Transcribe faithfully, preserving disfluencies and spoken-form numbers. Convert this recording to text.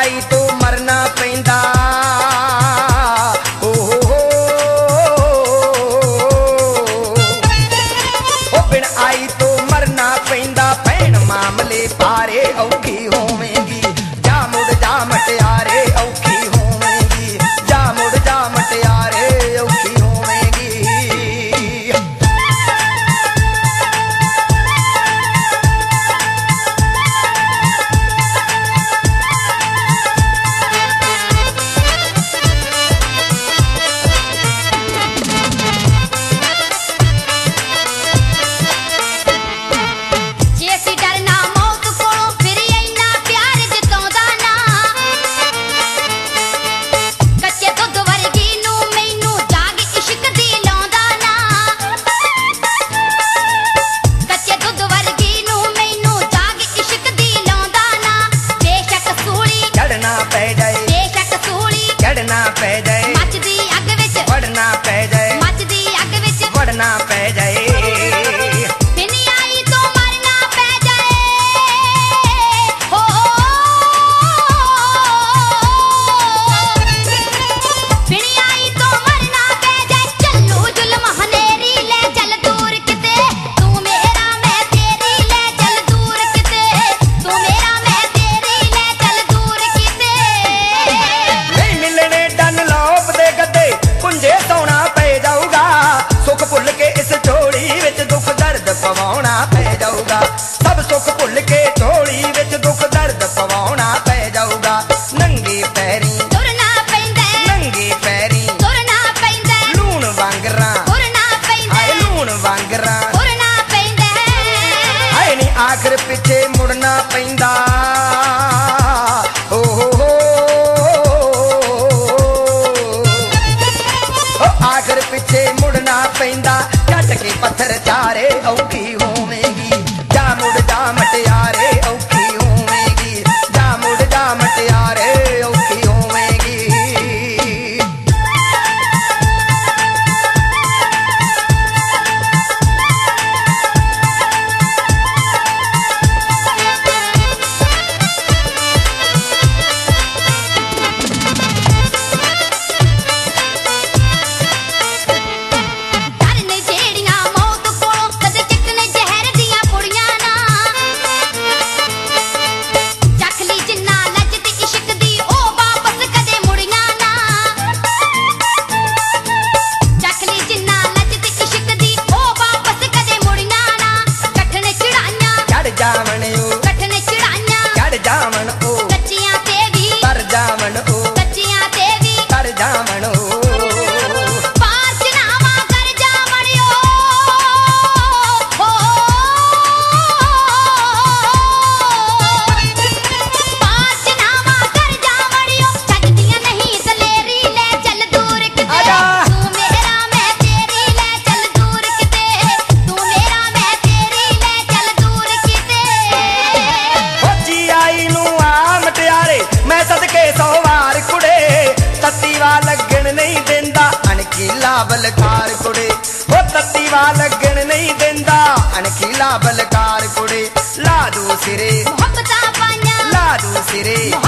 आई तो मरना पैंदा ओ बिन आई तो मरना पैंदा भैन मामले पारे औखी होवेगी जा मुड़ जा मटियारे औखी होवेगी जा मुड़ जा मटियारे औखी होवेगी। वड़ना पै जाए बिन आई तो मरना पै जाए हो बिन आई तो मरना पै जाए चलो जुल्म हनेरी ले चल दूर किते तू मेरा मैं तेरी ले चल दूर किते तू मेरा मैं तेरी ले चल दूर किते नहीं मिलने डन लोप दे गद्दे कुंजे सोना पै जाऊगा सुख भुल के इस झोली विच दुख दर्द पवाउणा पै जाऊगा सब सुख भुल के झोली विच दुख दर्द पवाउणा पै जाऊगा नंगे पैरी तुरना पैंदा नंगे पैरी तुरना पैंदा लूण वांगरा तुरना पैंदा आए लूण वांगरा तुरना पैंदा आए नी आखिर पिछे मुड़ना पैंदा ओ हो हो आखिर पिछे मुड़ना पैंदा जट के पत्थर चारे औखी होवेगी जा मुड़ जा मटियारे औखी होवेगी जा मुड़ जा मटियारे औखी होवेगी। बलकार कुड़े वो तत्तीवा लगन नहीं देंदा अनखीला बलकार कुड़े ला दू सिरे मोहब्बतां पाइयां ला दू सिरे